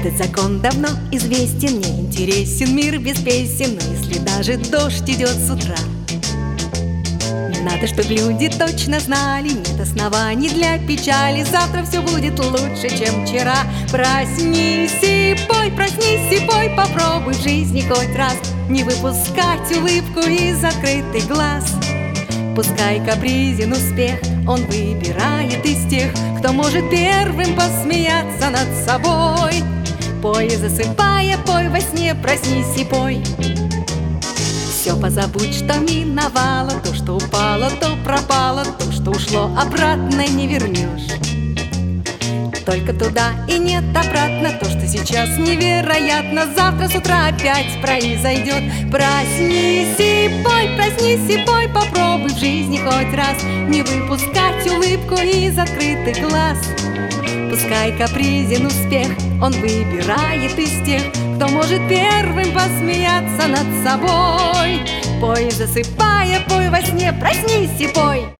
Этот закон давно известен, мне интересен мир без песен. Но если даже дождь идет с утра, надо, чтобы люди точно знали, нет оснований для печали. Завтра все будет лучше, чем вчера. Проснись и пой, попробуй в жизни хоть раз не выпускать улыбку из открытых глаз. Пускай капризен успех, он выбирает из тех, кто может первым посмеяться над собой. Пой, засыпая, пой во сне, проснись и пой. Все позабудь, что миновало, то, что упало, то пропало, то, что ушло, обратно не вернешь. Только туда и нет обратно, то, что сейчас невероятно, завтра с утра опять произойдет. Проснись и пой, попробуй в жизни хоть раз не выпускать улыбку из открытых глаз. Пускай капризен успех, он выбирает из тех, кто может первым посмеяться над собой. Пой, засыпая, пой во сне, проснись и пой.